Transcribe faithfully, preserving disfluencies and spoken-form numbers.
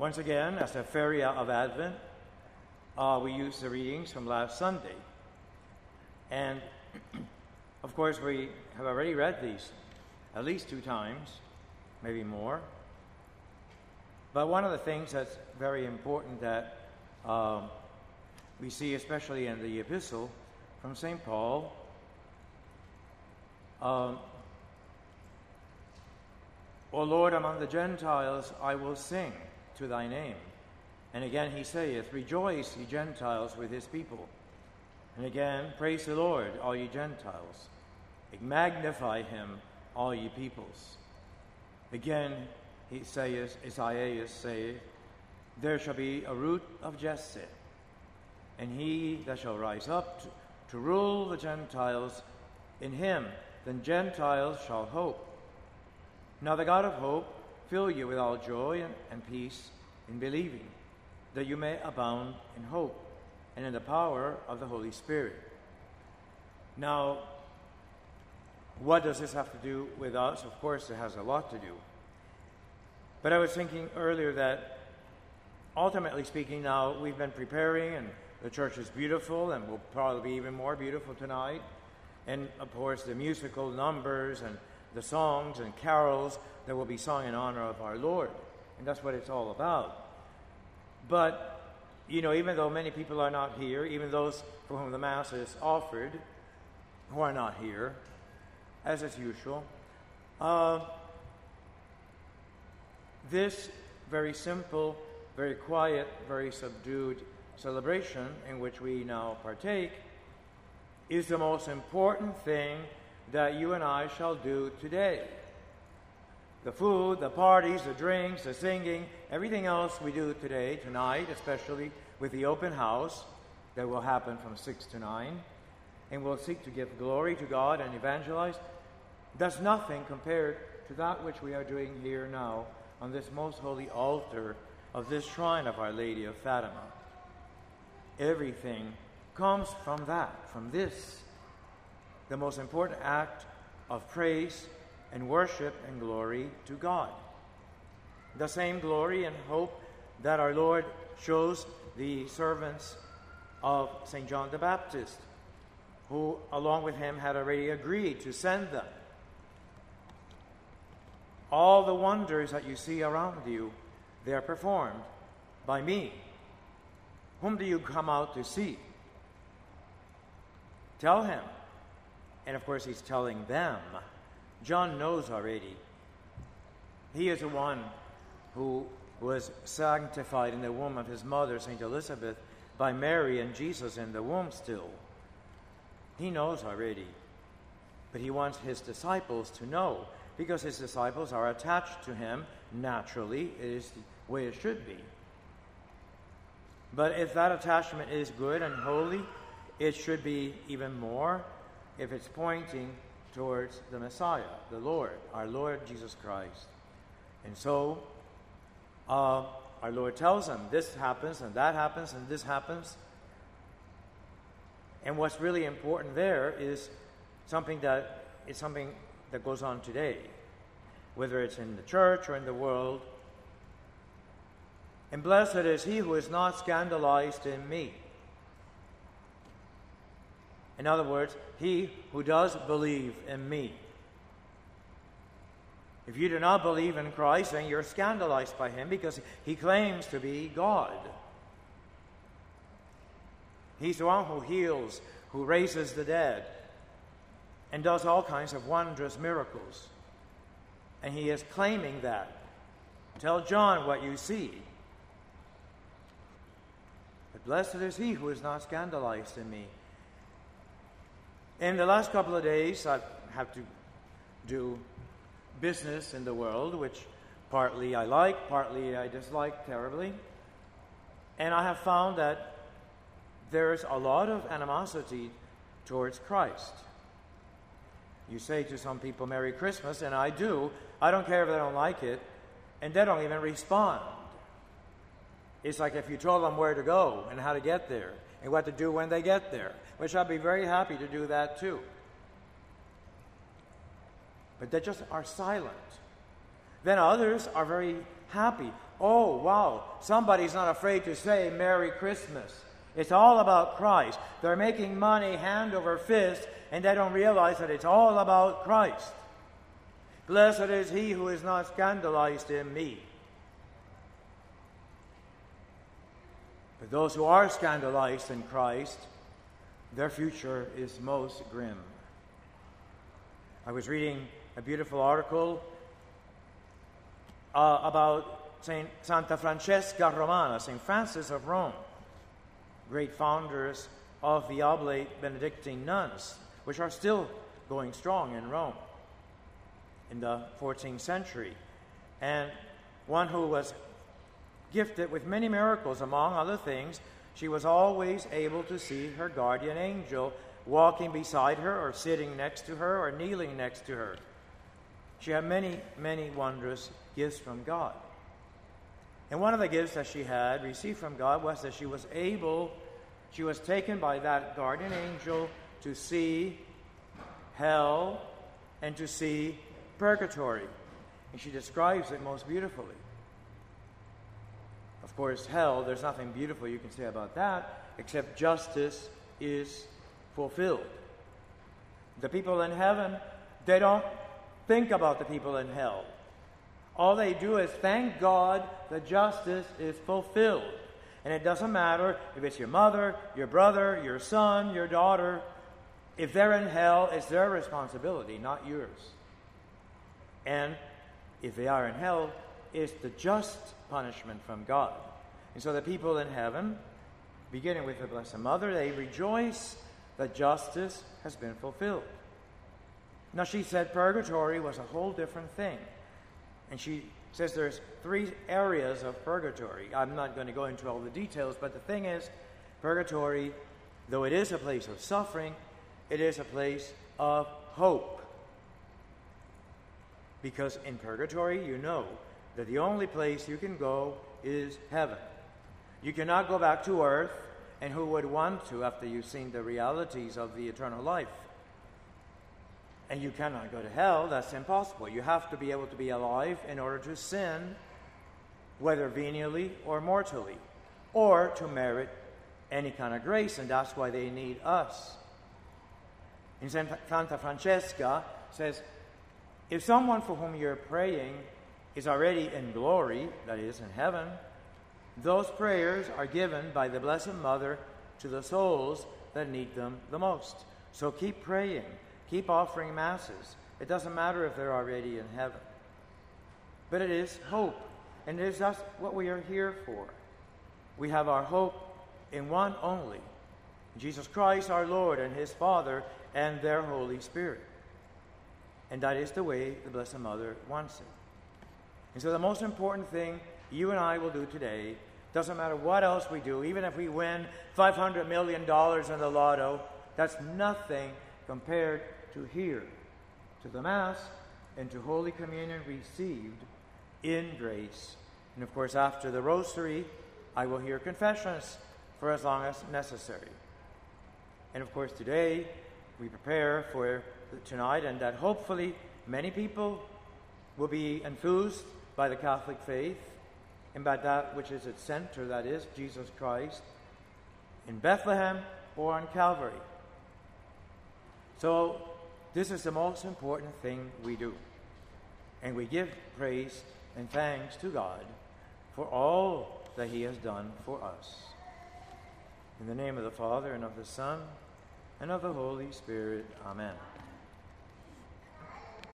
Once again, as a feria of Advent, uh, we use the readings from last Sunday. And, of course, we have already read these at least two times, maybe more. But one of the things that's very important that um, we see, especially in the epistle from Saint Paul, um, O Lord, among the Gentiles I will sing to thy name. And again he saith, Rejoice, ye Gentiles, with his people. And again, praise the Lord, all ye Gentiles. Magnify him, all ye peoples. Again, he saith, Isaiah saith, There shall be a root of Jesse, and he that shall rise up to, to rule the Gentiles, in him the Gentiles shall hope. Now the God of hope fill you with all joy and, and peace in believing, that you may abound in hope and in the power of the Holy Spirit. Now, what does this have to do with us? Of course, it has a lot to do. But I was thinking earlier that, ultimately speaking, now we've been preparing, and the church is beautiful, and will probably be even more beautiful tonight. And, of course, the musical numbers and the songs and carols that will be sung in honor of our Lord. And that's what it's all about. But, you know, even though many people are not here, even those for whom the Mass is offered, who are not here, as is usual, uh, this very simple, very quiet, very subdued celebration in which we now partake is the most important thing that you and I shall do today. The food, the parties, the drinks, the singing, everything else we do today, tonight, especially with the open house that will happen from six to nine, and we'll seek to give glory to God and evangelize, does nothing compared to that which we are doing here now on this most holy altar of this shrine of Our Lady of Fatima. Everything comes from that, from this, the most important act of praise and worship and glory to God. The same glory and hope that our Lord shows the servants of Saint John the Baptist, who along with him had already agreed to send them. All the wonders that you see around you, they are performed by me. Whom do you come out to see? Tell him. And of course, he's telling them. John knows already. He is the one who was sanctified in the womb of his mother, Saint Elizabeth, by Mary and Jesus in the womb still. He knows already. But he wants his disciples to know, because his disciples are attached to him naturally. It is the way it should be. But if that attachment is good and holy, it should be even more if it's pointing towards the Messiah, the Lord, our Lord Jesus Christ. And so, uh, our Lord tells them, this happens, and that happens, and this happens. And what's really important there is something that is something that goes on today, whether it's in the church or in the world. And blessed is he who is not scandalized in me. In other words, he who does believe in me. If you do not believe in Christ, then you're scandalized by him, because he claims to be God. He's the one who heals, who raises the dead, and does all kinds of wondrous miracles. And he is claiming that. Tell John what you see. But blessed is he who is not scandalized in me. In the last couple of days, I've had to do business in the world, which partly I like, partly I dislike terribly. And I have found that there's a lot of animosity towards Christ. You say to some people, Merry Christmas, and I do. I don't care if they don't like it, and they don't even respond. It's like if you told them where to go and how to get there and what to do when they get there, which I'd be very happy to do that too. But they just are silent. Then others are very happy. Oh, wow, somebody's not afraid to say Merry Christmas. It's all about Christ. They're making money hand over fist, and they don't realize that it's all about Christ. Blessed is he who is not scandalized in me. But those who are scandalized in Christ, their future is most grim. I was reading a beautiful article uh, about Saint Santa Francesca Romana, Saint Francis of Rome, great founders of the Oblate Benedictine nuns, which are still going strong in Rome in the fourteenth century, and one who was gifted with many miracles. Among other things, she was always able to see her guardian angel walking beside her or sitting next to her or kneeling next to her. She had many, many wondrous gifts from God. And one of the gifts that she had received from God was that she was able, she was taken by that guardian angel to see hell and to see purgatory. And she describes it most beautifully. Of course, hell, there's nothing beautiful you can say about that, except justice is fulfilled. The people in heaven, they don't think about the people in hell. All they do is thank God that justice is fulfilled. And it doesn't matter if it's your mother, your brother, your son, your daughter. If they're in hell, it's their responsibility, not yours. And if they are in hell, it's the just punishment from God. And so the people in heaven, beginning with the Blessed Mother, they rejoice that justice has been fulfilled. Now, she said purgatory was a whole different thing. And she says there's three areas of purgatory. I'm not going to go into all the details, but the thing is, purgatory, though it is a place of suffering, it is a place of hope. Because in purgatory, you know that the only place you can go is heaven. You cannot go back to earth, and who would want to after you've seen the realities of the eternal life? And you cannot go to hell. That's impossible. You have to be able to be alive in order to sin, whether venially or mortally, or to merit any kind of grace, and that's why they need us. And Santa Francesca says, if someone for whom you're praying is already in glory, that is, in heaven, those prayers are given by the Blessed Mother to the souls that need them the most. So keep praying. Keep offering masses. It doesn't matter if they're already in heaven. But it is hope. And it is just what we are here for. We have our hope in one only, Jesus Christ our Lord and his Father and their Holy Spirit. And that is the way the Blessed Mother wants it. And so the most important thing you and I will do today, doesn't matter what else we do, even if we win five hundred million dollars in the lotto, that's nothing compared to here, to the Mass, and to Holy Communion received in grace. And of course, after the Rosary, I will hear confessions for as long as necessary. And of course, today, we prepare for tonight, and that hopefully many people will be enthused by the Catholic faith and by that which is its center, that is, Jesus Christ, in Bethlehem or on Calvary. So, this is the most important thing we do. And we give praise and thanks to God for all that he has done for us. In the name of the Father, and of the Son, and of the Holy Spirit. Amen.